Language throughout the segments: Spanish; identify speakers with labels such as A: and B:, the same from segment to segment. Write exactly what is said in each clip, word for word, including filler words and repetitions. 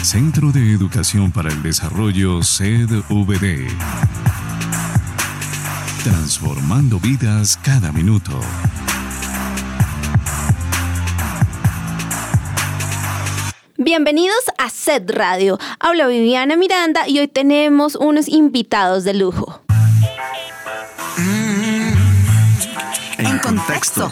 A: Centro de Educación para el Desarrollo C E D V D. Transformando vidas cada minuto.
B: Bienvenidos a C E D Radio. Habla Viviana Miranda y hoy tenemos unos invitados de lujo.
C: Mm, en contexto.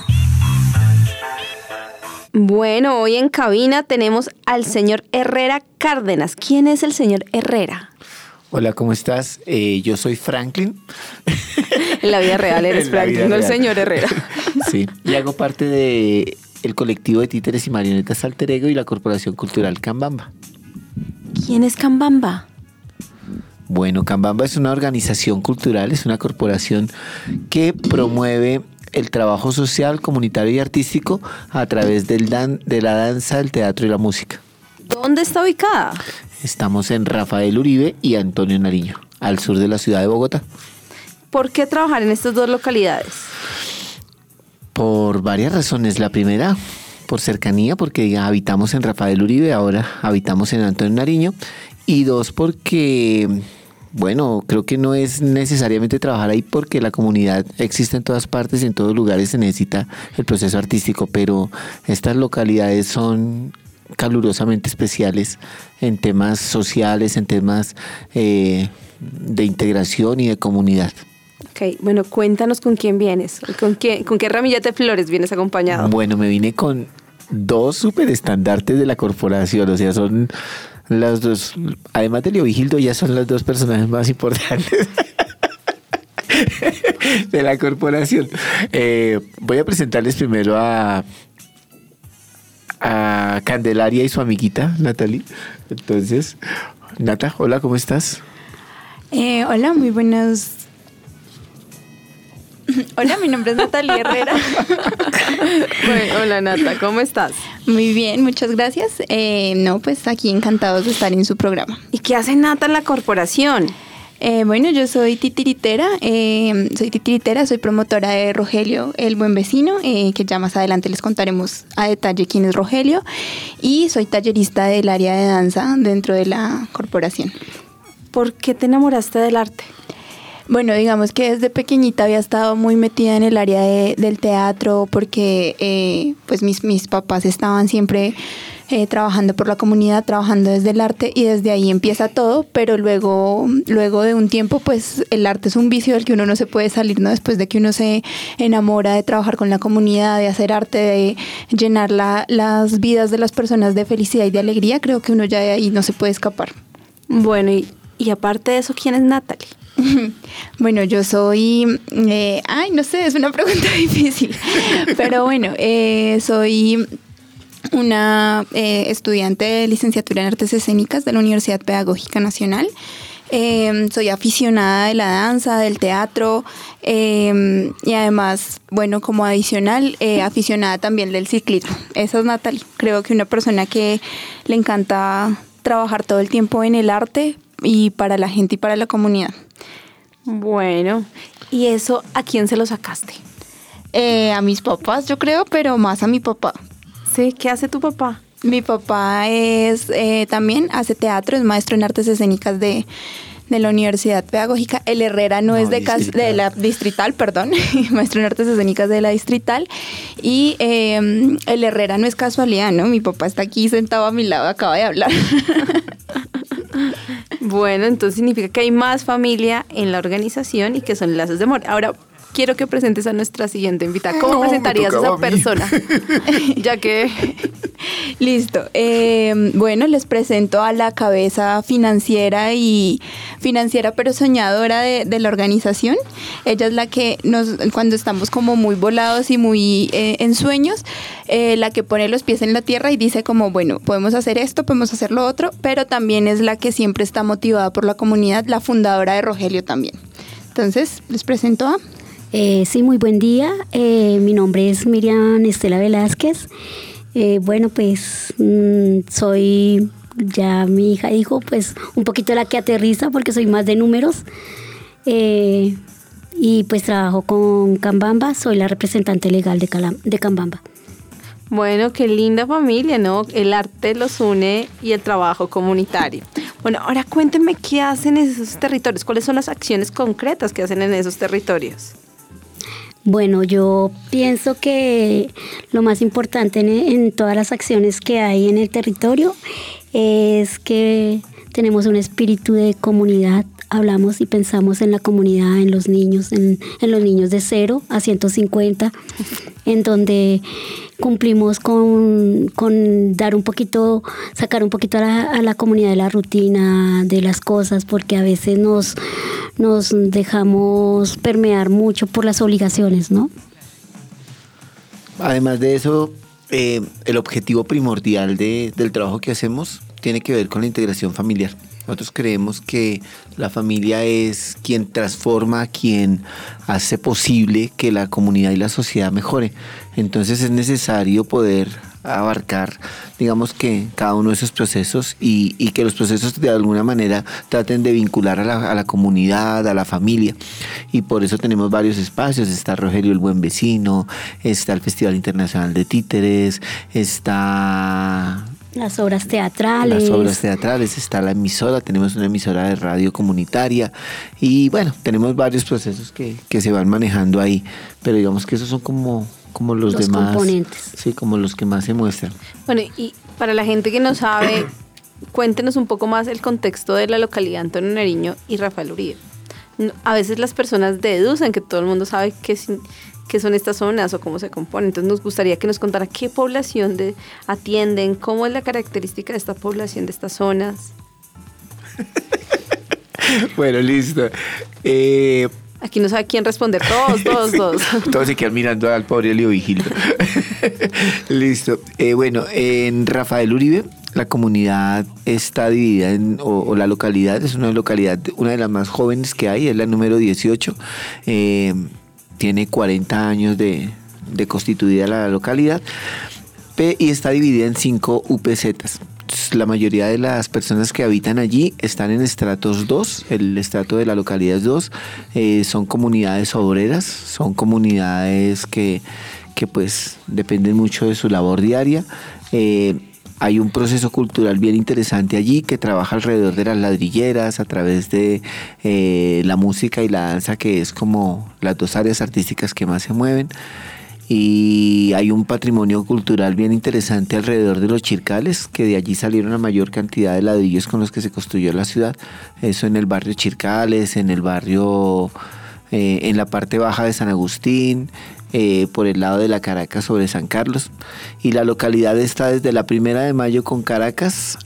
B: Bueno, hoy en cabina tenemos al señor Herrera Cárdenas. ¿Quién es el señor Herrera?
D: Hola, ¿cómo estás? Eh, yo soy Franklin.
B: En la vida real eres Franklin, no el señor Herrera.
D: Sí, y hago parte de el colectivo de títeres y marionetas Alter Ego y la Corporación Cultural Cambamba.
B: ¿Quién es Cambamba?
D: Bueno, Cambamba es una organización cultural, es una corporación que promueve el trabajo social, comunitario y artístico a través del dan- de la danza, el teatro y la música.
B: ¿Dónde está ubicada?
D: Estamos en Rafael Uribe y Antonio Nariño, al sur de la ciudad de Bogotá.
B: ¿Por qué trabajar en estas dos localidades?
D: Por varias razones. La primera, por cercanía, porque habitamos en Rafael Uribe, ahora habitamos en Antonio Nariño. Y dos, porque, bueno, creo que no es necesariamente trabajar ahí porque la comunidad existe en todas partes y en todos lugares se necesita el proceso artístico, pero estas localidades son calurosamente especiales en temas sociales, en temas eh, de integración y de comunidad.
B: Ok, bueno, cuéntanos con quién vienes, con qué, con qué ramillete de flores vienes acompañado.
D: Bueno, me vine con dos superestandartes de la corporación, o sea, son las dos, además de Leo Vigildo, ya son los dos personajes más importantes de la corporación. Eh, voy a presentarles primero a, a Candelaria y su amiguita, Natalie. Entonces, Nata, hola, ¿cómo estás?
E: Eh, hola, muy buenos. Hola, mi nombre es Natalia Herrera.
B: Bueno, hola Nata, ¿cómo estás?
E: Muy bien, muchas gracias. Eh, no, pues aquí encantados de estar en su programa.
B: ¿Y qué hace Nata en la corporación?
E: Eh, bueno, yo soy titiritera, eh, soy titiritera, soy promotora de Rogelio, el buen vecino, eh, que ya más adelante les contaremos a detalle quién es Rogelio, y soy tallerista del área de danza dentro de la corporación.
B: ¿Por qué te enamoraste del arte?
E: Bueno, digamos que desde pequeñita había estado muy metida en el área de, del teatro porque eh, pues mis, mis papás estaban siempre eh, trabajando por la comunidad, trabajando desde el arte y desde ahí empieza todo, pero luego, luego de un tiempo pues el arte es un vicio del que uno no se puede salir, ¿no? Después de que uno se enamora de trabajar con la comunidad, de hacer arte, de llenar la, las vidas de las personas de felicidad y de alegría, creo que uno ya de ahí no se puede escapar.
B: Bueno, y, y aparte de eso, ¿quién es Natalie?
E: Bueno, yo soy, eh, ay, no sé, es una pregunta difícil, pero bueno, eh, soy una eh, estudiante de licenciatura en Artes Escénicas de la Universidad Pedagógica Nacional. Eh, soy aficionada de la danza, del teatro eh, y además, bueno, como adicional, eh, aficionada también del ciclismo. Esa es Natalie. Creo que una persona que le encanta trabajar todo el tiempo en el arte y para la gente y para la comunidad.
B: Bueno, ¿y eso a quién se lo sacaste?
E: Eh, a mis papás, yo creo, pero más a mi papá.
B: Sí, ¿qué hace tu papá?
E: Mi papá es eh, también hace teatro, es maestro en artes escénicas de, de la Universidad Pedagógica. El Herrera no, no es de, cas- de la Distrital, perdón, maestro en artes escénicas de la Distrital. Y eh, el Herrera no es casualidad, ¿no? Mi papá está aquí sentado a mi lado, acaba de hablar.
B: Bueno, entonces significa que hay más familia en la organización y que son lazos de amor. Ahora, quiero que presentes a nuestra siguiente invitada. ¿Cómo no, presentarías a esa persona? Ya que...
E: Listo. Eh, bueno, les presento a la cabeza financiera y financiera pero soñadora de, de la organización. Ella es la que nos, cuando estamos como muy volados y muy eh, en sueños, eh, la que pone los pies en la tierra y dice como, bueno, podemos hacer esto, podemos hacer lo otro, pero también es la que siempre está motivada por la comunidad, la fundadora de Rogelio también. Entonces, les presento a...
F: Eh, sí, muy buen día. Eh, mi nombre es Miriam Estela Velázquez. Eh, bueno, pues mmm, soy, ya mi hija dijo, pues un poquito la que aterriza porque soy más de números. Eh, y pues trabajo con Cambamba, soy la representante legal de, Calam- de Cambamba.
B: Bueno, qué linda familia, ¿no? El arte los une y el trabajo comunitario. Bueno, ahora cuéntenme qué hacen en esos territorios, cuáles son las acciones concretas que hacen en esos territorios.
F: Bueno, yo pienso que lo más importante en, en todas las acciones que hay en el territorio es que tenemos un espíritu de comunidad. Hablamos y pensamos en la comunidad, en los niños, en, en los niños de cero a ciento cincuenta, en donde cumplimos con, con dar un poquito, sacar un poquito a la, a la comunidad de la rutina, de las cosas, porque a veces nos, nos dejamos permear mucho por las obligaciones, ¿no?
D: Además de eso, eh, el objetivo primordial de, del trabajo que hacemos tiene que ver con la integración familiar. Nosotros creemos que la familia es quien transforma, quien hace posible que la comunidad y la sociedad mejore. Entonces es necesario poder abarcar, digamos que cada uno de esos procesos y, y que los procesos de alguna manera traten de vincular a la, a la comunidad, a la familia. Y por eso tenemos varios espacios. Está Rogelio el Buen Vecino, está el Festival Internacional de Títeres, está...
F: Las obras teatrales.
D: Las obras teatrales, está la emisora, tenemos una emisora de radio comunitaria y bueno, tenemos varios procesos que, que se van manejando ahí, pero digamos que esos son como, como los,
F: los
D: demás.
F: componentes.
D: Sí, como los que más se muestran.
B: Bueno, y para la gente que no sabe, cuéntenos un poco más el contexto de la localidad Antonio Nariño y Rafael Uribe. A veces las personas deducen que todo el mundo sabe que es... qué son estas zonas o cómo se componen. Entonces nos gustaría que nos contara qué población de, atienden, cómo es la característica de esta población, de estas zonas.
D: Bueno, listo. Eh,
B: Aquí no sabe quién responder, todos, todos, todos.
D: Todos se quedan mirando al pobre Elio Vigilio. Listo. Eh, bueno, en Rafael Uribe la comunidad está dividida en, o, o la localidad es una localidad, una de las más jóvenes que hay, es la número dieciocho. Eh, Tiene cuarenta años de, de constituida la localidad y está dividida en cinco U P Zetas. La mayoría de las personas que habitan allí están en estratos dos, el estrato de la localidad es dos, eh, son comunidades obreras, son comunidades que, que pues dependen mucho de su labor diaria. Eh, Hay un proceso cultural bien interesante allí que trabaja alrededor de las ladrilleras a través de eh, la música y la danza, que es como las dos áreas artísticas que más se mueven. Y hay un patrimonio cultural bien interesante alrededor de los Chircales, que de allí salieron la mayor cantidad de ladrillos con los que se construyó la ciudad. Eso en el barrio Chircales, en el barrio, eh, en la parte baja de San Agustín, Eh, por el lado de la Caracas sobre San Carlos, y la localidad está desde la Primera de Mayo con Caracas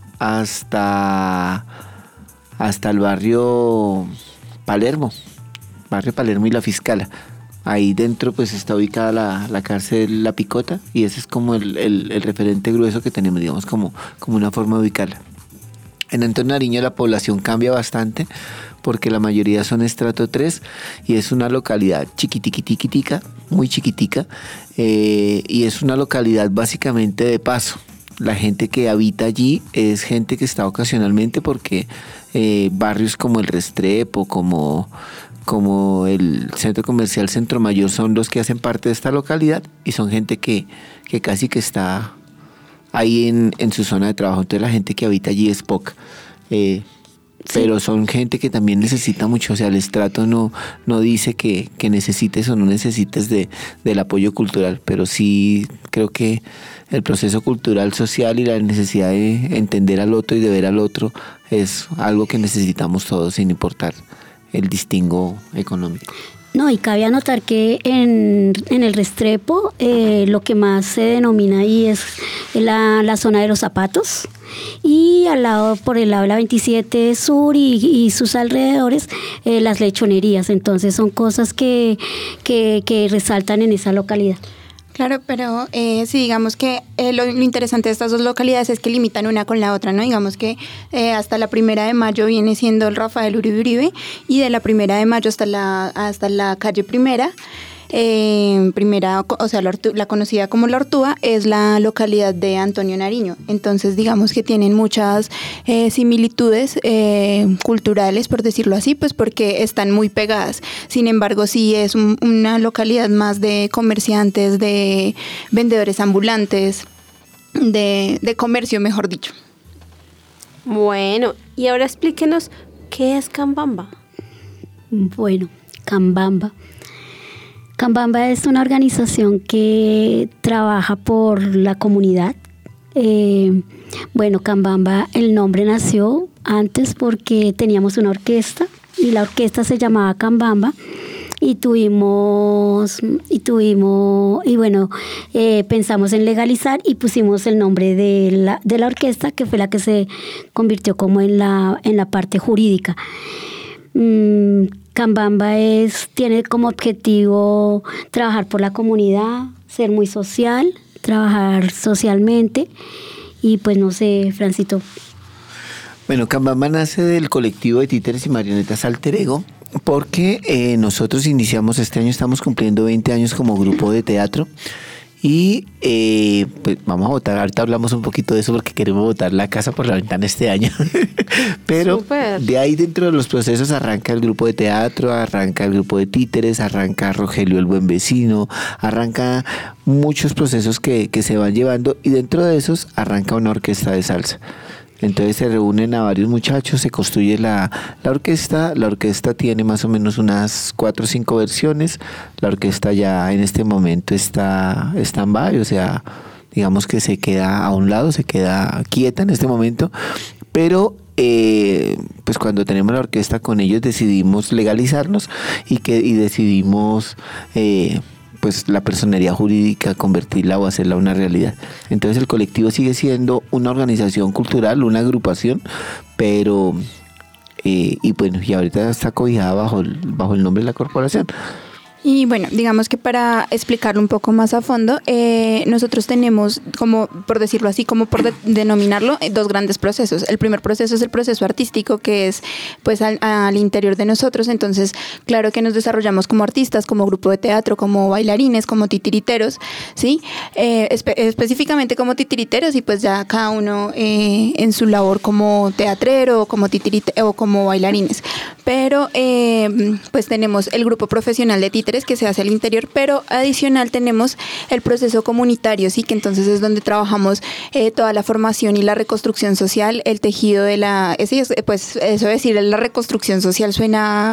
D: hasta hasta el barrio Palermo, barrio Palermo y La Fiscala. Ahí dentro pues está ubicada la, la cárcel La Picota y ese es como el, el, el referente grueso que tenemos, digamos, como, como una forma de ubicarla. En Antonio Nariño la población cambia bastante porque la mayoría son estrato tres y es una localidad chiquitiquitica, muy chiquitica, eh, y es una localidad básicamente de paso. La gente que habita allí es gente que está ocasionalmente porque eh, barrios como el Restrepo, como, como el Centro Comercial Centro Mayor son los que hacen parte de esta localidad y son gente que, que casi que está ahí en, en su zona de trabajo. Entonces la gente que habita allí es poca. Eh, Sí. Pero son gente que también necesita mucho, o sea, el estrato no, no dice que, que necesites o no necesites de, del apoyo cultural, pero sí creo que el proceso cultural, social y la necesidad de entender al otro y de ver al otro es algo que necesitamos todos sin importar el distingo económico.
F: No, y cabe anotar que en, en el Restrepo eh, lo que más se denomina ahí es la, la zona de los zapatos y al lado, por el lado de la veintisiete Sur y, y sus alrededores, eh, las lechonerías. Entonces son cosas que, que, que resaltan en esa localidad.
E: Claro, pero eh, sí, digamos que eh, lo, lo interesante de estas dos localidades es que limitan una con la otra, ¿no? Digamos que eh, hasta la Primera de Mayo viene siendo el Rafael Uribe Uribe y de la Primera de Mayo hasta la, hasta la calle Primera eh, primera, o sea, la, Ortu- la conocida como La Ortúa, es la localidad de Antonio Nariño. Entonces, digamos que tienen muchas eh, similitudes eh, culturales, por decirlo así, pues porque están muy pegadas. Sin embargo, sí es un, una localidad más de comerciantes, de vendedores ambulantes, de, de comercio, mejor dicho.
B: Bueno, y ahora explíquenos qué es Cambamba.
F: Bueno, Cambamba. Cambamba es una organización que trabaja por la comunidad. Eh, bueno, Cambamba, el nombre nació antes porque teníamos una orquesta y la orquesta se llamaba Cambamba y tuvimos, y tuvimos, y bueno, eh, pensamos en legalizar y pusimos el nombre de la, de la orquesta, que fue la que se convirtió como en la, en la parte jurídica. Mm, Cambamba es, tiene como objetivo trabajar por la comunidad, ser muy social, trabajar socialmente y pues no sé, Francito.
D: Bueno, Cambamba nace del colectivo de títeres y marionetas Alter Ego porque eh, nosotros iniciamos este año, estamos cumpliendo veinte años como grupo de teatro. Y eh, pues vamos a votar, ahorita hablamos un poquito de eso porque queremos botar la casa por la ventana este año. Pero
B: Super.
D: De ahí dentro de los procesos arranca el grupo de teatro, arranca el grupo de títeres, arranca Rogelio el Buen Vecino, arranca muchos procesos que, que se van llevando y dentro de esos arranca una orquesta de salsa. Entonces se reúnen a varios muchachos, se construye la, la orquesta, la orquesta tiene más o menos unas cuatro o cinco versiones, la orquesta ya en este momento está stand-by, o sea, digamos que se queda a un lado, se queda quieta en este momento, pero eh, pues cuando tenemos la orquesta con ellos decidimos legalizarnos y, que, y decidimos... Eh, pues la personería jurídica, convertirla o hacerla una realidad. Entonces el colectivo sigue siendo una organización cultural, una agrupación, pero eh, y bueno, y ahorita está cobijada bajo el, bajo el nombre de la corporación.
E: Y bueno, digamos que para explicarlo un poco más a fondo, eh, nosotros tenemos, como por decirlo así, como por de- denominarlo, eh, dos grandes procesos. El primer proceso es el proceso artístico, que es pues al, al interior de nosotros. Entonces, claro que nos desarrollamos como artistas, como grupo de teatro, como bailarines, como titiriteros, ¿sí? Eh, espe- específicamente como titiriteros y pues ya cada uno eh, en su labor como teatrero, como titirite o como bailarines. Pero eh, pues tenemos el grupo profesional de títeres que se hace al interior, pero adicional tenemos el proceso comunitario, sí, que entonces es donde trabajamos eh, toda la formación y la reconstrucción social, el tejido de la, ese, pues eso decir, la reconstrucción social suena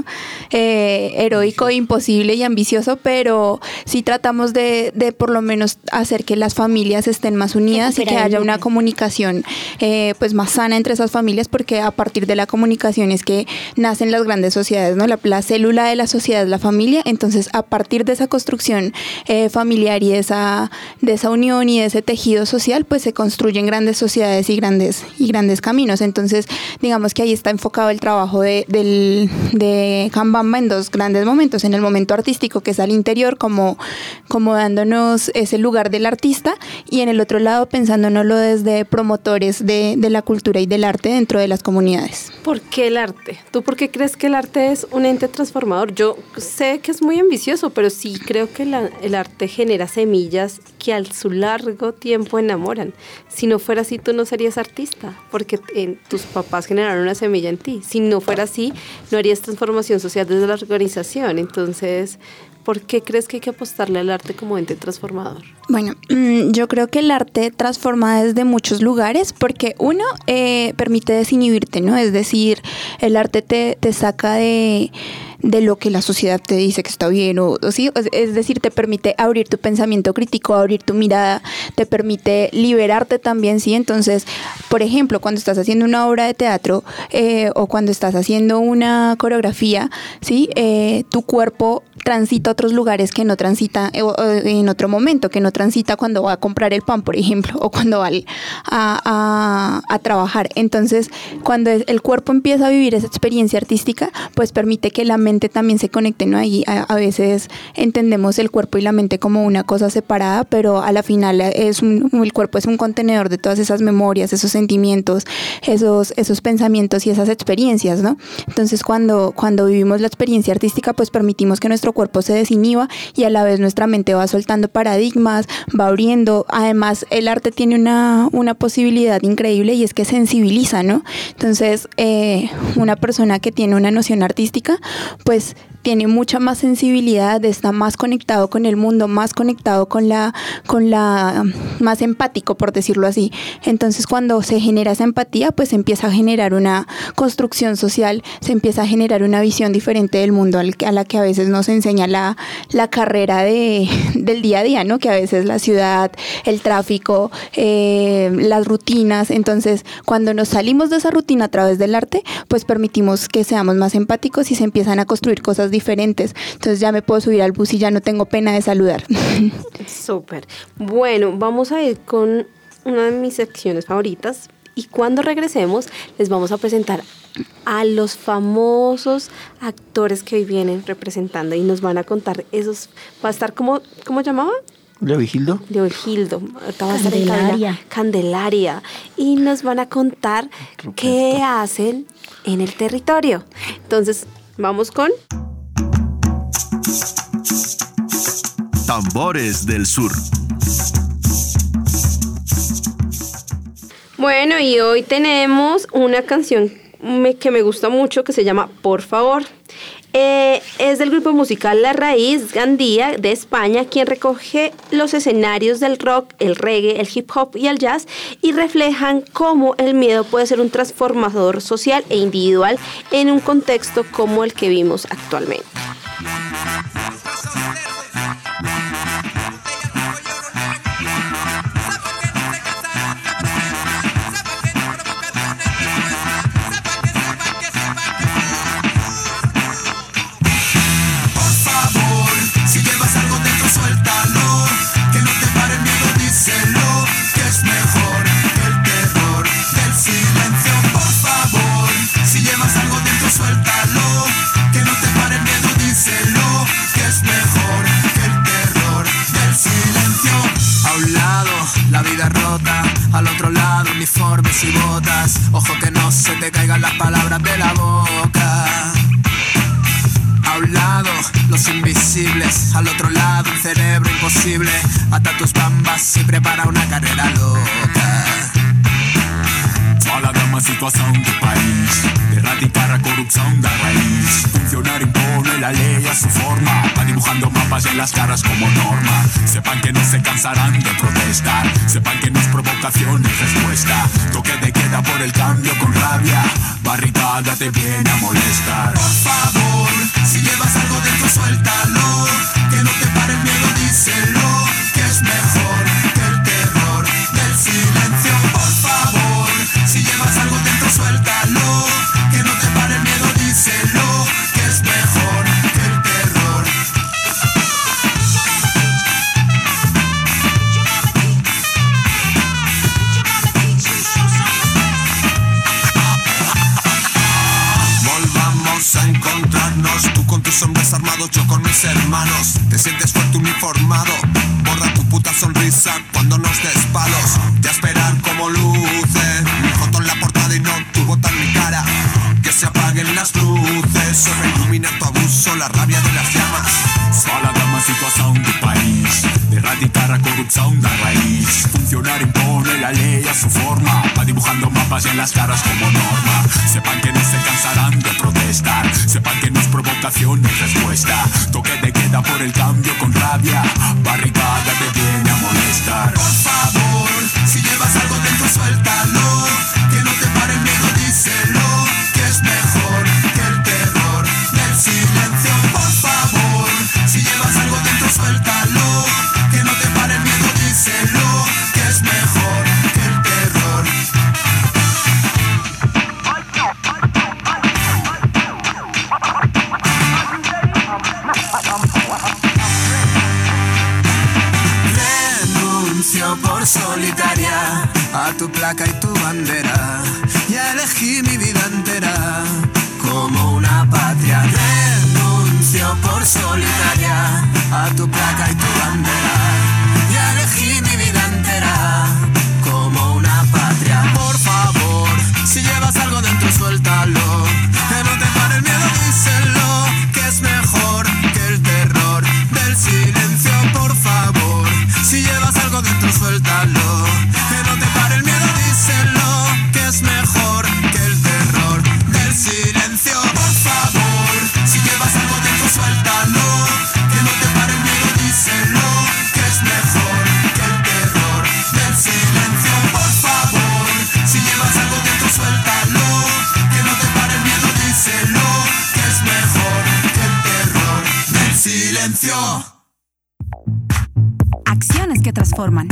E: eh, heroico, imposible y ambicioso, pero sí tratamos de, de por lo menos hacer que las familias estén más unidas y que haya una comunicación eh, pues más sana entre esas familias, porque a partir de la comunicación es que nacen las grandes sociedades, ¿no? La, la célula de la sociedad es la familia, entonces a partir de esa construcción eh, familiar y de esa, de esa unión y de ese tejido social, pues se construyen grandes sociedades y grandes, y grandes caminos. Entonces, digamos que ahí está enfocado el trabajo de, del, de Cambamba en dos grandes momentos. En el momento artístico, que es al interior, como, como dándonos ese lugar del artista, y en el otro lado pensándonoslo desde promotores de, de la cultura y del arte dentro de las comunidades.
B: ¿Por qué el arte? ¿Tú por qué crees que el arte es un ente transformador? Yo sé que es muy ambicioso, pero sí creo que la, el arte genera semillas que a su largo tiempo enamoran. Si no fuera así, tú no serías artista, porque eh, tus papás generaron una semilla en ti. Si no fuera así, no harías transformación social desde la organización. Entonces, ¿por qué crees que hay que apostarle al arte como ente transformador?
E: Bueno, mmm, yo creo que el arte transforma desde muchos lugares, porque uno eh, permite desinhibirte, ¿no? Es decir, el arte te, te saca de, de lo que la sociedad te dice que está bien, o, o sí, es decir, te permite abrir tu pensamiento crítico, abrir tu mirada, te permite liberarte también, ¿sí? Entonces, por ejemplo, cuando estás haciendo una obra de teatro eh, o cuando estás haciendo una coreografía, ¿sí? Eh, tu cuerpo transita a otros lugares que no transita en otro momento, que no transita cuando va a comprar el pan, por ejemplo, o cuando va al, a, a, a trabajar. Entonces, cuando el cuerpo empieza a vivir esa experiencia artística, pues permite que la mente también se conecte, ¿no? Y a, a veces entendemos el cuerpo y la mente como una cosa separada, pero a la final es un, el cuerpo es un contenedor de todas esas memorias, esos sentimientos, esos, esos pensamientos y esas experiencias, ¿no? Entonces, cuando, cuando vivimos la experiencia artística, pues permitimos que nuestro cuerpo se desinhiba y a la vez nuestra mente va soltando paradigmas, va abriendo. Además, el arte tiene una, una posibilidad increíble y es que sensibiliza, ¿no? Entonces, eh, una persona que tiene una noción artística, pues tiene mucha más sensibilidad, está más conectado con el mundo, más conectado con la, con la, más empático, por decirlo así. Entonces, cuando se genera esa empatía, pues se empieza a generar una construcción social, se empieza a generar una visión diferente del mundo al, a la que a veces nos enseña la, la carrera de, del día a día, ¿no? Que a veces la ciudad, el tráfico, eh, las rutinas. Entonces, cuando nos salimos de esa rutina a través del arte, pues permitimos que seamos más empáticos y se empiezan a construir cosas diferentes. Entonces ya me puedo subir al bus y ya no tengo pena de saludar.
B: Súper. Bueno, vamos a ir con una de mis secciones favoritas y cuando regresemos les vamos a presentar a los famosos actores que hoy vienen representando y nos van a contar esos, va a estar como, ¿cómo llamaba?
D: Leovigildo.
B: Leovigildo, ahorita va a estar en
F: Candelaria.
B: cabina, Candelaria, y nos van a contar
D: Ruperto.
B: qué hacen en el territorio. Entonces, vamos con...
C: Tambores del Sur.
B: Bueno, y hoy tenemos una canción me- que me gusta mucho que se llama Por Favor. Eh, es del grupo musical La Raíz Gandía de España, quien recoge los escenarios del rock, el reggae, el hip hop y el jazz y reflejan cómo el miedo puede ser un transformador social e individual en un contexto como el que vimos actualmente.
G: Si llevas algo dentro, suéltalo. Que no te pare el miedo, díselo. Que es mejor que el terror del silencio. Por favor, si llevas algo dentro, suéltalo. Que no te pare el miedo, díselo. Que es mejor que el terror del silencio. A un lado, la vida rota. Al otro lado, uniformes y botas. Ojo que no se te caigan las palabras de la boca. A un lado, los invisibles. Al otro lado, un cerebro imposible. Ata tus bambas y prepara una carrera loca.
H: A la grama situación del país, de erradicar la corrupción de raíz. Funcionar impone la ley a su forma, va dibujando mapas en las caras como norma. Sepan que no se cansarán de protestar, sepan que no es provocación, es respuesta. Toque de queda por el cambio con rabia, barricada te viene a molestar.
G: Por favor, si llevas algo dentro, suéltalo. Que no te pare el miedo, díselo. Que es mejor que el terror del silencio. Por favor, si llevas algo dentro, suéltalo. Que no te pare el miedo, díselo. Que es mejor que el terror. Volvamos a encontrarnos. Tú con tus hombres armados, yo con mis hermanos. Te sientes fuerte uniformado. Borra tu puta sonrisa cuando nos des palos. De esperar como luce mi foto en la portada y no tu bota en mi cara. Que se apaguen las luces, sobre ilumina tu abuso, la rabia de las llamas.
H: A la grama situación del país, de erradicar la corrupción de raíz. Funcionar impone la ley a su forma, va dibujando mapas en las caras como norma. Sepan que no se cansarán de protestar, sepan que no es provocación, es respuesta. Toque de queda por el cambio con rabia, barricada te viene a molestar.
G: Por favor, si llevas algo dentro, suéltalo. Que no te pare el miedo, díselo. Que es mejor que el terror del silencio. Por favor, si llevas algo dentro, suéltalo. Que no te pare el miedo, díselo. Que es mejor que el terror. Renuncio por solitaria a tu placa y tu bandera. Ya elegí mi vida entera como una patria. Renuncio por solitaria a tu placa y tu bandera. Ya elegí mi vida entera como una patria. Por favor, si llevas algo dentro, suéltalo. Que no te pare el miedo, díselo. Que es mejor que el terror del silencio. Por favor, si llevas algo dentro, suéltalo. Que no te pare el miedo, díselo. Que es mejor que el terror del silencio. Por favor, si llevas algo dentro, suéltalo. Que no te pare el miedo, díselo. Que es mejor que el terror del silencio. Por favor, si llevas algo dentro, suéltalo. Que no te pare el miedo, díselo. Que es mejor que el terror del silencio.
C: Acciones que transforman.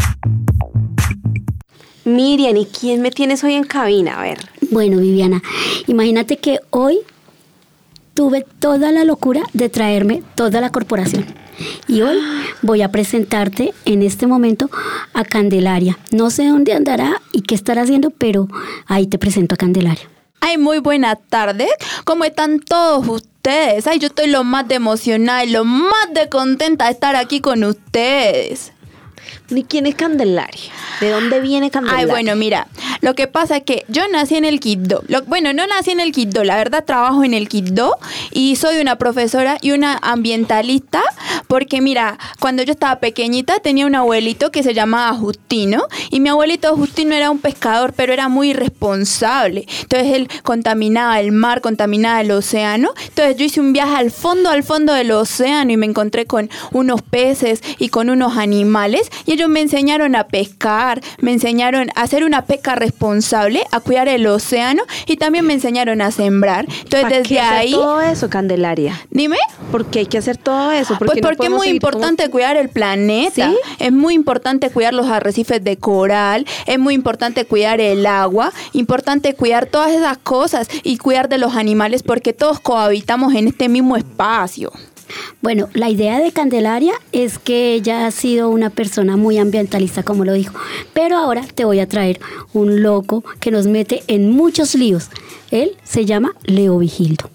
B: Miriam, ¿y quién me tienes hoy en cabina? A ver.
F: Bueno, Viviana, imagínate que hoy tuve toda la locura de traerme toda la corporación. Y hoy voy a presentarte en este momento a Candelaria. No sé dónde andará y qué estará haciendo, pero ahí te presento a Candelaria.
E: Ay, muy buena tarde. ¿Cómo están todos ustedes? Ay, yo estoy lo más de emocionada y lo más de contenta de estar aquí con ustedes.
B: ¿Y quién es Candelaria? ¿De dónde viene Candelaria?
E: Ay, bueno, mira, lo que pasa es que yo nací en el Quibdó. Lo, bueno, no nací en el Quibdó, la verdad trabajo en el Quibdó y soy una profesora y una ambientalista porque, mira, cuando yo estaba pequeñita tenía un abuelito que se llamaba Justino y mi abuelito Justino era un pescador, pero era muy irresponsable. Entonces él contaminaba el mar, contaminaba el océano. Entonces yo hice un viaje al fondo, al fondo del océano y me encontré con unos peces y con unos animales y ellos me enseñaron a pescar, me enseñaron a hacer una pesca responsable, a cuidar el océano y también me enseñaron a sembrar. Entonces
B: ¿Para
E: desde
B: qué hacer
E: ahí...
B: todo eso, Candelaria?
E: Dime.
B: ¿Por qué hay que hacer todo eso? ¿Por
E: Pues
B: no
E: porque es
B: podemos
E: muy
B: seguir
E: importante
B: como-
E: cuidar el planeta,
B: ¿Sí?
E: es muy importante cuidar los arrecifes de coral, es muy importante cuidar el agua, importante cuidar todas esas cosas y cuidar de los animales porque todos cohabitamos en este mismo espacio.
F: Bueno, la idea de Candelaria es que ella ha sido una persona muy ambientalista, como lo dijo. Pero ahora te voy a traer un loco que nos mete en muchos líos. Él se llama Leo Vigildo.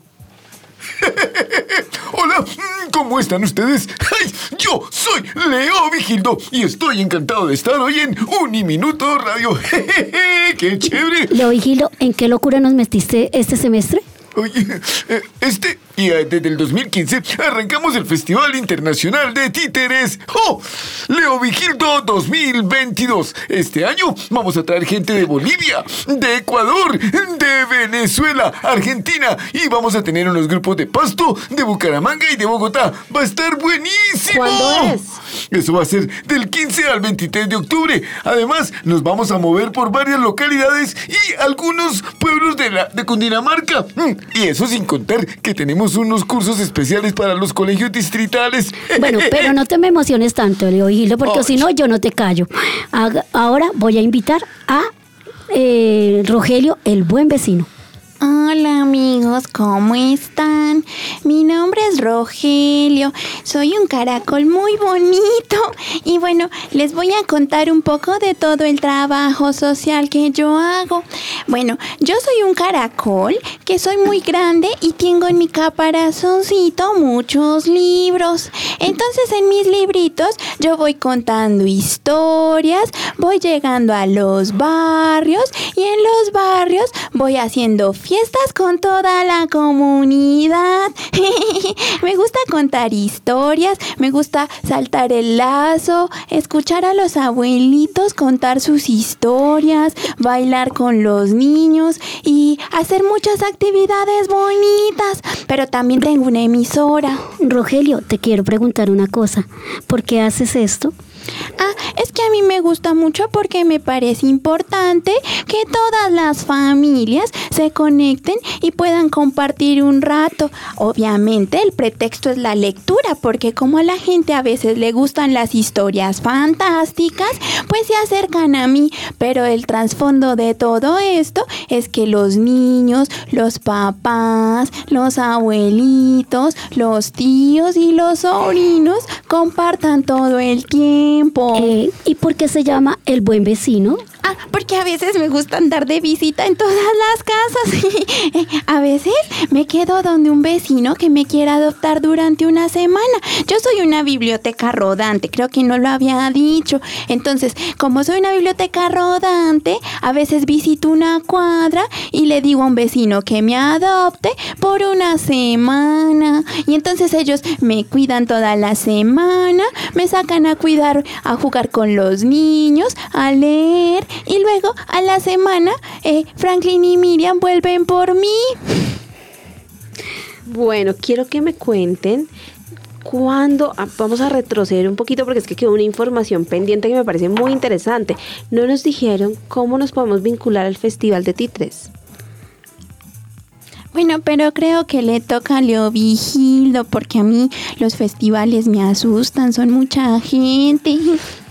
I: Hola, ¿cómo están ustedes? ¡Ay! Yo soy Leo Vigildo y estoy encantado de estar hoy en Uniminuto Radio. ¡Qué chévere!
F: Leo Vigildo, ¿en qué locura nos metiste este semestre?
I: Oye, eh, este y eh, desde el dos mil quince arrancamos el Festival Internacional de Títeres. ¡Oh! Leo Vigildo dos mil veintidós. Este año vamos a traer gente de Bolivia, de Ecuador, de Venezuela, Argentina y vamos a tener unos grupos de Pasto, de Bucaramanga y de Bogotá. ¡Va a estar buenísimo!
B: ¿Cuándo es?
I: Eso va a ser del quince al veintitrés de octubre. Además, nos vamos a mover por varias localidades y algunos pueblos de, la, de Cundinamarca. Y eso sin contar que tenemos unos cursos especiales para los colegios distritales.
F: Bueno, pero no te me emociones tanto, Leo Vigildo, porque
I: Oh.
F: si no, yo no te callo. Haga- Ahora voy a invitar a eh, Rogelio, el buen vecino.
E: Hola amigos, ¿cómo están? Mi nombre es Rogelio, soy un caracol muy bonito y bueno, les voy a contar un poco de todo el trabajo social que yo hago. Bueno, yo soy un caracol que soy muy grande y tengo en mi caparazoncito muchos libros. Entonces en mis libritos yo voy contando historias, voy llegando a los barrios y en los barrios voy haciendo fiestas con toda la comunidad. Me gusta contar historias, me gusta saltar el lazo, escuchar a los abuelitos contar sus historias, bailar con los niños y hacer muchas actividades bonitas. Pero también tengo una emisora.
F: Rogelio, te quiero preguntar una cosa. ¿Por qué haces esto?
E: Ah, es que a mí me gusta mucho porque me parece importante que todas las familias se conecten y puedan compartir un rato. Obviamente el pretexto es la lectura, porque como a la gente a veces le gustan las historias fantásticas, pues se acercan a mí. Pero el trasfondo de todo esto es que los niños, los papás, los abuelitos, los tíos y los sobrinos compartan todo el tiempo.
F: Eh, ¿Y por qué se llama el buen vecino?
E: Ah, porque a veces me gusta andar de visita en todas las casas. A veces me quedo donde un vecino que me quiera adoptar durante una semana. Yo soy una biblioteca rodante, creo que no lo había dicho. Entonces, como soy una biblioteca rodante, a veces visito una cuadra y le digo a un vecino que me adopte por una semana. Y entonces ellos me cuidan toda la semana, me sacan a cuidar, a jugar con los niños, a leer, y luego a la semana eh, Franklin y Miriam vuelven por mí.
B: Bueno, quiero que me cuenten cuándo, ah, vamos a retroceder un poquito porque es que quedó una información pendiente que me parece muy interesante. No nos dijeron cómo nos podemos vincular al Festival de Títeres.
E: Bueno, pero creo que le toca a Leo Vigildo, porque a mí los festivales me asustan, son mucha gente.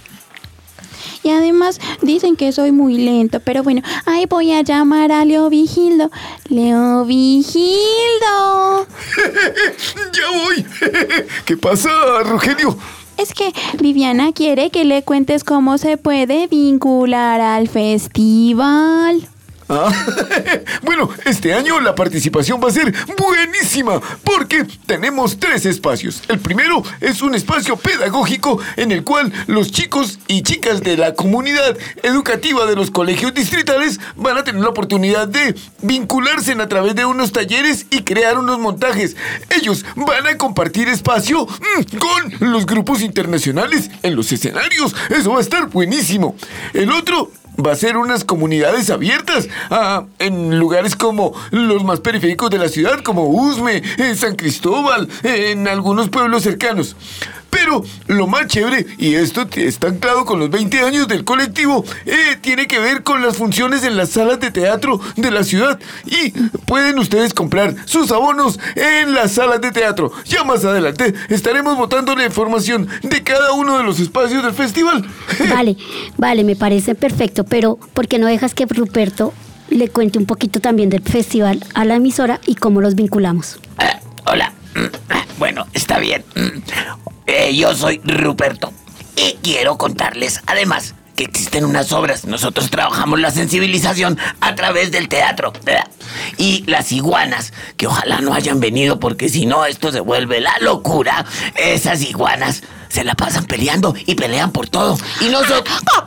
E: Y además dicen que soy muy lento, pero bueno, ahí voy a llamar a Leo Vigildo. ¡Leo Vigildo!
I: ¡Ya voy! ¿Qué pasa, Rogelio?
E: Es que Viviana quiere que le cuentes cómo se puede vincular al festival.
I: Ah, bueno, este año la participación va a ser buenísima porque tenemos tres espacios. El primero es un espacio pedagógico en el cual los chicos y chicas de la comunidad educativa de los colegios distritales van a tener la oportunidad de vincularse a través de unos talleres y crear unos montajes. Ellos van a compartir espacio mmm, con los grupos internacionales en los escenarios. Eso va a estar buenísimo. El otro va a ser unas comunidades abiertas ah, en lugares como los más periféricos de la ciudad, como Usme, eh, San Cristóbal, eh, en algunos pueblos cercanos. Pero lo más chévere, y esto está anclado con los veinte años del colectivo, eh, tiene que ver con las funciones en las salas de teatro de la ciudad. Y pueden ustedes comprar sus abonos en las salas de teatro. Ya más adelante estaremos botando la información de cada uno de los espacios del festival.
F: Vale, vale, me parece perfecto, pero ¿por qué no dejas que Ruperto le cuente un poquito también del festival a la emisora y cómo los vinculamos?
J: Eh, hola, bueno, está bien. Eh, yo soy Ruperto y quiero contarles además que existen unas obras. Nosotros trabajamos la sensibilización a través del teatro, ¿verdad? Y las iguanas, que ojalá no hayan venido porque si no esto se vuelve la locura. Esas iguanas se la pasan peleando y pelean por todo. Y nosotros...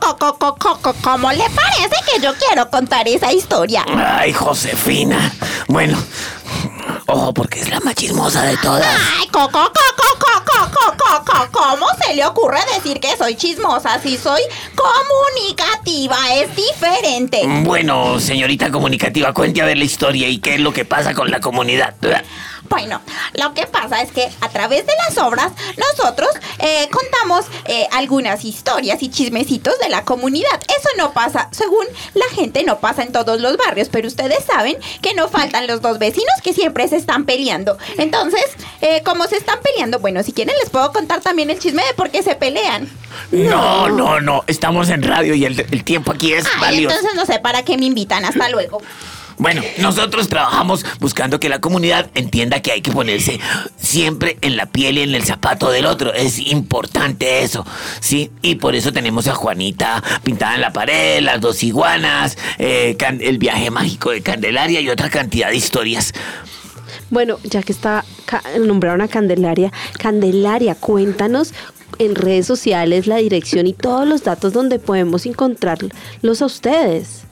E: ¿Cómo le parece que yo quiero contar esa historia?
J: Ay, Josefina. Bueno, ojo, porque es la más chismosa de todas.
E: Ay, co, co, co, co, co, co, co, co, co, ¿cómo se le ocurre decir que soy chismosa si soy comunicativa? Es diferente.
J: Bueno, señorita comunicativa, cuente a ver la historia y qué es lo que pasa con la comunidad.
E: Bueno, lo que pasa es que a través de las obras nosotros eh, contamos eh, algunas historias y chismecitos de la comunidad. Eso no pasa, según la gente, no pasa en todos los barrios, pero ustedes saben que no faltan los dos vecinos que siempre se están peleando. Entonces, eh, como se están peleando, bueno, si quieren les puedo contar también el chisme de por qué se pelean.
J: No, no, no, estamos en radio y el, el tiempo aquí es
E: Ay,
J: valioso.
E: Entonces no sé para qué me invitan, hasta luego.
J: Bueno, nosotros trabajamos buscando que la comunidad entienda que hay que ponerse siempre en la piel y en el zapato del otro. Es importante eso, ¿sí? Y por eso tenemos a Juanita pintada en la pared, las dos iguanas, eh, el viaje mágico de Candelaria y otra cantidad de historias.
B: Bueno, ya que está ca- nombraron a Candelaria, Candelaria, cuéntanos en redes sociales la dirección y todos los datos donde podemos encontrarlos a ustedes.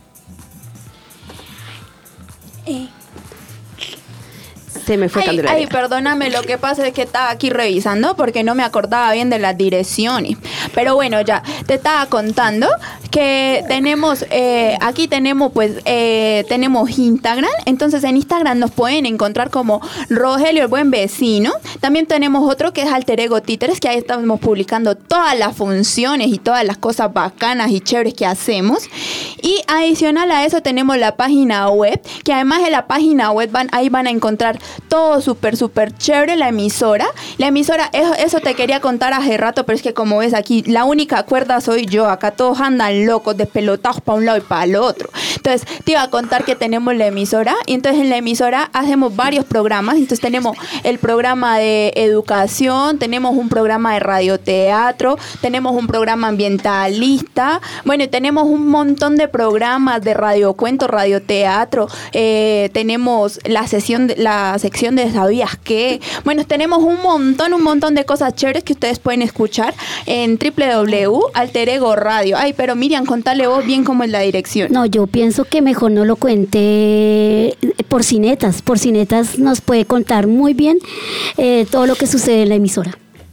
E: Eh.
B: Se me fue
E: Ay,
B: Candelaria.
E: ay, perdóname, lo que pasa es que estaba aquí revisando porque no me acordaba bien de las direcciones. Pero bueno, ya te estaba contando que tenemos, eh, aquí tenemos pues, eh, tenemos Instagram. Entonces en Instagram nos pueden encontrar como Rogelio el Buen Vecino. También tenemos otro que es Alter Ego Títeres, que ahí estamos publicando todas las funciones y todas las cosas bacanas y chéveres que hacemos. Y adicional a eso tenemos la página web, que además de la página web van, ahí van a encontrar todo súper, súper chévere, la emisora. La emisora, eso, eso te quería contar hace rato, pero es que como ves aquí, la única cuerda soy yo. Acá todos andan vuelven locos, despelotados para un lado y para el otro. Entonces, te iba a contar que tenemos la emisora, y entonces en la emisora hacemos varios programas. Entonces tenemos el programa de educación, tenemos un programa de radioteatro, tenemos un programa ambientalista, bueno, y tenemos un montón de programas de radiocuento, radioteatro, eh, tenemos la sesión, de, la sección de ¿sabías qué? Bueno, tenemos un montón, un montón de cosas chéveres que ustedes pueden escuchar en doble u doble u doble u punto alter ego radio. Ay, pero Miriam, contale vos bien cómo es la dirección.
F: No, yo pienso que mejor no lo cuente por Cinetas. Por Cinetas nos puede contar muy bien eh, todo lo que sucede en la emisora.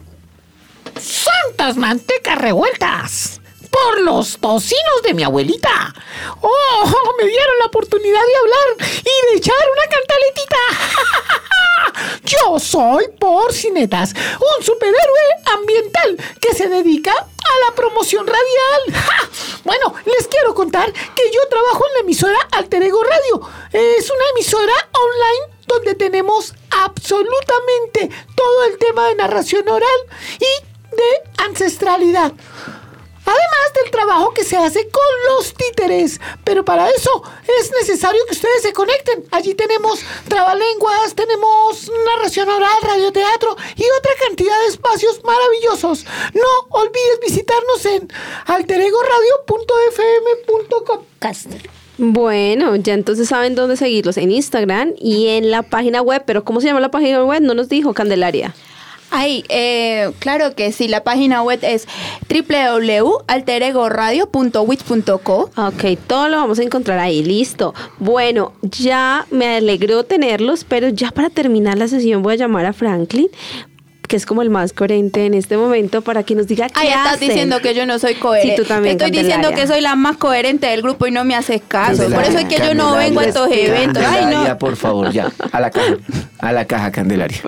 J: ¡Santas mantecas revueltas! Por los tocinos de mi abuelita. ¡Oh! Me dieron la oportunidad de hablar y de echar una cantaletita. Yo soy Porcinetas, un superhéroe ambiental que se dedica a la promoción radial. ¡Ja! Bueno, les quiero contar que yo trabajo en la emisora Alter Ego Radio. Es una emisora online donde tenemos absolutamente todo el tema de narración oral y de ancestralidad. Además del trabajo que se hace con los títeres. Pero para eso es necesario que ustedes se conecten. Allí tenemos trabalenguas, tenemos narración oral, radioteatro y otra cantidad de espacios maravillosos. No olvides visitarnos en alter ego radio punto f m punto com.
B: Bueno, ya entonces saben dónde seguirlos, en Instagram y en la página web. Pero ¿cómo se llama la página web? No nos dijo, Candelaria.
E: Ay, eh, claro que sí, la página web es doble u doble u doble u punto alter ego radio punto wix punto co.
B: Ok, todo lo vamos a encontrar ahí, listo. Bueno, ya me alegró tenerlos, pero ya para terminar la sesión voy a llamar a Franklin, que es como el más coherente en este momento, para que nos diga qué
E: Ay, estás
B: hacen.
E: diciendo que yo no soy coherente.
B: Sí, tú también,
E: Estoy
B: Candelaria.
E: diciendo que soy la más coherente del grupo y no me haces caso.
D: Candelaria,
E: Por eso es que yo no vengo a estos eventos. Ay,
D: Candelaria,
E: no.
D: por favor, ya. A la caja. A la caja, Candelaria.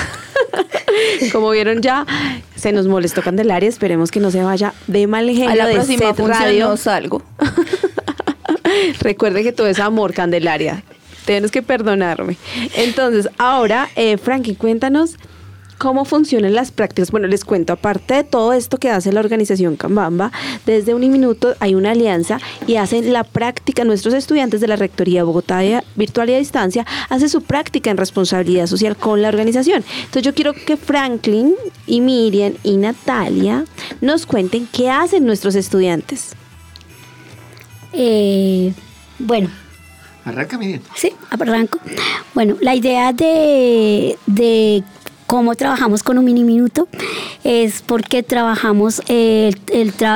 B: Como vieron ya, se nos molestó Candelaria. Esperemos que no se vaya de mal genio
E: A la
B: de
E: próxima
B: Set
E: función
B: Radio.
E: no salgo.
B: Recuerde que todo es amor, Candelaria. Tienes que perdonarme. Entonces, ahora, eh, Frankie, cuéntanos cómo funcionan las prácticas. Bueno, les cuento, aparte de todo esto que hace la organización Cambamba, desde Uniminuto hay una alianza y hacen la práctica. Nuestros estudiantes de la Rectoría de Bogotá de Virtual y a Distancia hacen su práctica en responsabilidad social con la organización. Entonces yo quiero que Franklin y Miriam y Natalia nos cuenten qué hacen nuestros estudiantes.
F: Eh, bueno.
D: Arranca, Miriam.
F: Sí, arranco. Bueno, la idea de, de cómo trabajamos con un mini minuto es porque trabajamos el, el, tra-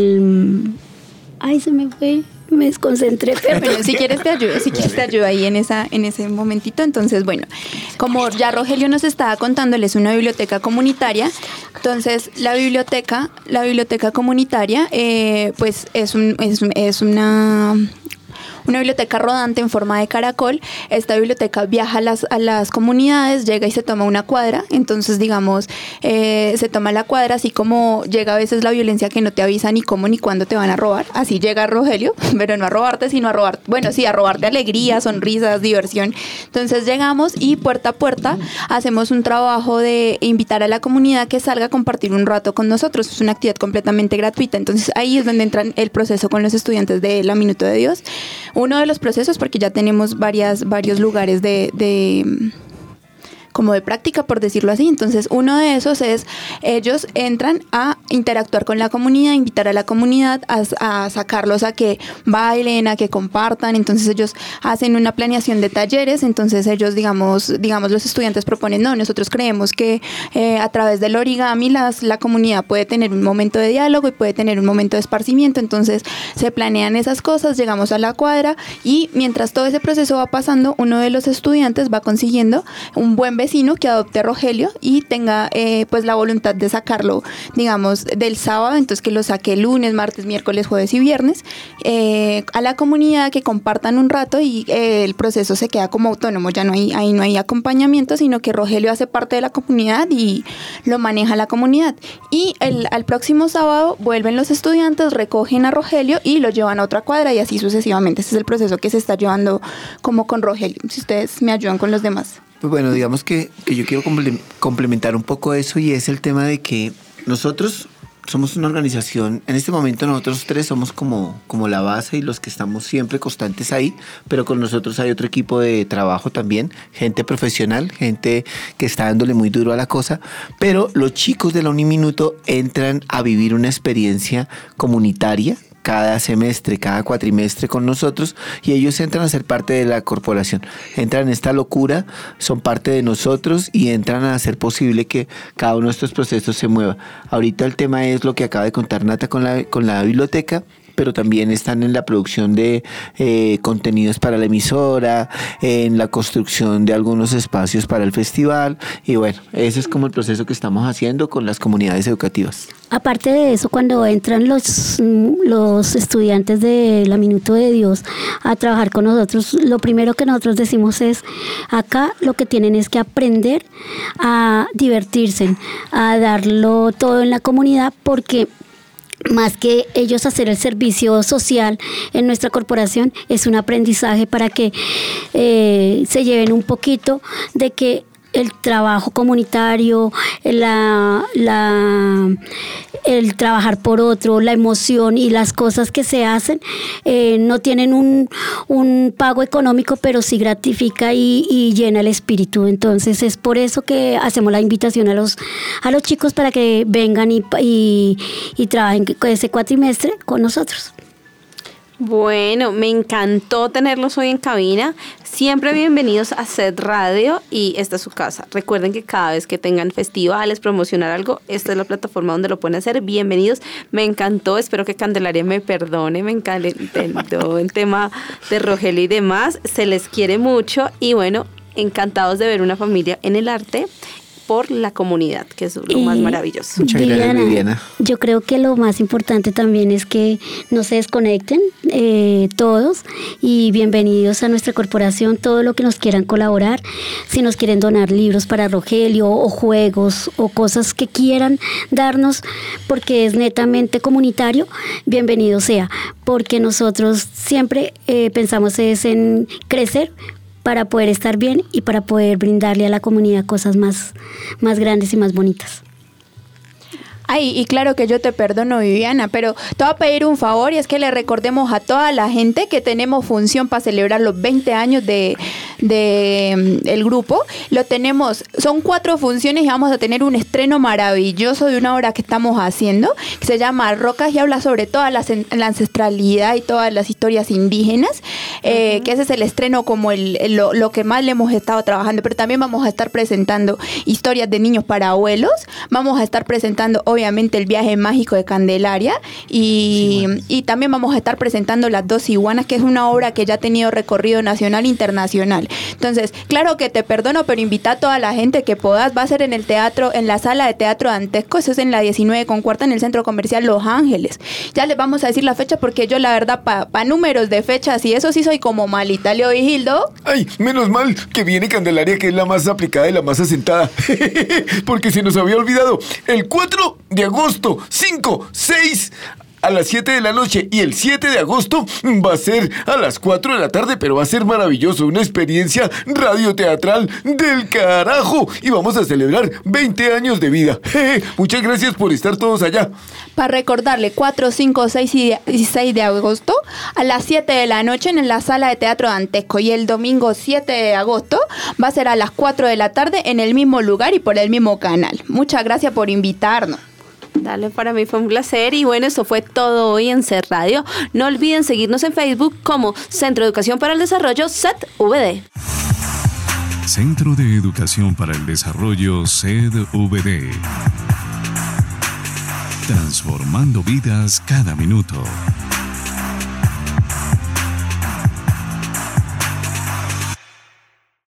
F: el ay, se me fue, me desconcentré. Pero
E: Bueno, si quieres te ayudo, si quieres te ayudo ahí en esa, en ese momentito. Entonces, bueno, como ya Rogelio nos estaba contando, él es una biblioteca comunitaria. Entonces, la biblioteca, la biblioteca comunitaria, eh, pues es un, es, es una una biblioteca rodante en forma de caracol. Esta biblioteca viaja a las, a las comunidades, llega y se toma una cuadra. Entonces, digamos, eh, se toma la cuadra, así como llega a veces la violencia que no te avisa ni cómo ni cuándo te van a robar. Así llega Rogelio, pero no a robarte, sino a robar, bueno, sí, a robarte alegría, sonrisas, diversión. Entonces llegamos y puerta a puerta hacemos un trabajo de invitar a la comunidad que salga a compartir un rato con nosotros. Es una actividad completamente gratuita. Entonces ahí es donde entra el proceso con los estudiantes de la Minuto de Dios. Uno de los procesos, porque ya tenemos varias, varios lugares de, de como de práctica, por decirlo así. Entonces, uno de esos es, ellos entran a interactuar con la comunidad, invitar a la comunidad a, a sacarlos a que bailen, a que compartan. Entonces, ellos hacen una planeación de talleres. Entonces, ellos, digamos, digamos los estudiantes proponen, no, nosotros creemos que eh, a través del origami las, la comunidad puede tener un momento de diálogo y puede tener un momento de esparcimiento. Entonces, se planean esas cosas, llegamos a la cuadra y mientras todo ese proceso va pasando, uno de los estudiantes va consiguiendo un buen vecino que adopte a Rogelio y tenga eh, pues la voluntad de sacarlo, digamos, del sábado. Entonces, que lo saque lunes, martes, miércoles, jueves y viernes eh, a la comunidad, que compartan un rato y eh, el proceso se queda como autónomo. Ya no hay, ahí no hay acompañamiento, sino que Rogelio hace parte de la comunidad y lo maneja la comunidad. Y el, al próximo sábado vuelven los estudiantes, recogen a Rogelio y lo llevan a otra cuadra y así sucesivamente. Ese es el proceso que se está llevando como con Rogelio. Si ustedes me ayudan con los demás.
D: Pues bueno, digamos que, que yo quiero comple- complementar un poco eso, y es el tema de que nosotros somos una organización, en este momento nosotros tres somos como, como la base y los que estamos siempre constantes ahí, pero con nosotros hay otro equipo de trabajo también, gente profesional, gente que está dándole muy duro a la cosa, pero los chicos de la Uniminuto entran a vivir una experiencia comunitaria cada semestre, cada cuatrimestre con nosotros, y ellos entran a ser parte de la corporación, entran en esta locura, son parte de nosotros y entran a hacer posible que cada uno de estos procesos se mueva. Ahorita el tema es lo que acaba de contar Nata con la, con la biblioteca, pero también están en la producción de eh, contenidos para la emisora, en la construcción de algunos espacios para el festival, y bueno, ese es como el proceso que estamos haciendo con las comunidades educativas.
F: Aparte de eso, cuando entran los, los estudiantes de la Minuto de Dios a trabajar con nosotros, lo primero que nosotros decimos es, acá lo que tienen es que aprender a divertirse, a darlo todo en la comunidad, porque más que ellos hacer el servicio social en nuestra corporación, es un aprendizaje para que eh, se lleven un poquito de que el trabajo comunitario, la, la, el trabajar por otro, la emoción y las cosas que se hacen eh, no tienen un, un pago económico, pero sí gratifica y, y llena el espíritu. Entonces es por eso que hacemos la invitación a los, a los chicos para que vengan y, y, y trabajen ese cuatrimestre con nosotros.
B: Bueno, me encantó tenerlos hoy en cabina. Siempre bienvenidos a Set Radio y esta es su casa. Recuerden que cada vez que tengan festivales, promocionar algo, esta es la plataforma donde lo pueden hacer. Bienvenidos. Me encantó. Espero que Candelaria me perdone. Me encantó el tema de Rogelio y demás. Se les quiere mucho y bueno, encantados de ver una familia en el arte por la comunidad, que es lo y más maravilloso.
D: Muchas gracias, Viviana.
F: Yo creo que lo más importante también es que no se desconecten eh, todos y bienvenidos a nuestra corporación, todo lo que nos quieran colaborar, si nos quieren donar libros para Rogelio o juegos o cosas que quieran darnos, porque es netamente comunitario, bienvenido sea, porque nosotros siempre eh, pensamos es en crecer, para poder estar bien y para poder brindarle a la comunidad cosas más, más grandes y más bonitas.
E: Ay, y claro que yo te perdono, Viviana, pero te voy a pedir un favor y es que le recordemos a toda la gente que tenemos función para celebrar los veinte años de, de el grupo. Lo tenemos, son cuatro funciones y vamos a tener un estreno maravilloso de una obra que estamos haciendo, que se llama Rocas y habla sobre toda la, la ancestralidad y todas las historias indígenas, eh, uh-huh. que ese es el estreno como el, el, lo, lo que más le hemos estado trabajando, pero también vamos a estar presentando historias de niños para abuelos, vamos a estar presentando hoy obviamente el viaje mágico de Candelaria y, sí, y también vamos a estar presentando Las dos iguanas, que es una obra que ya ha tenido recorrido nacional e internacional. Entonces, claro que te perdono, pero invita a toda la gente que puedas. Va a ser en el teatro, en la sala de teatro Dantesco, eso es en la diecinueve con cuarta en el centro comercial Los Ángeles. Ya les vamos a decir la fecha porque yo la verdad para pa números de fechas y eso sí soy como malita, Leo Vigildo.
I: Ay, menos mal que viene Candelaria, que es la más aplicada y la más asentada. Porque se nos había olvidado el cuatro de agosto, cinco, seis a las siete de la noche y el siete de agosto va a ser a las cuatro de la tarde, pero va a ser maravilloso, una experiencia radioteatral del carajo y vamos a celebrar veinte años de vida. Muchas gracias por estar todos allá.
E: Para recordarle, cuatro, cinco, seis y seis de agosto a las siete de la noche en la sala de teatro Dantesco y el domingo siete de agosto va a ser a las cuatro de la tarde en el mismo lugar y por el mismo canal. Muchas gracias por invitarnos.
B: Dale, para mí fue un placer y bueno, esto fue todo hoy en Set Radio. No olviden seguirnos en Facebook como Centro de Educación para el Desarrollo C E D V D.
A: Centro de Educación para el Desarrollo C E D V D. Transformando vidas cada minuto.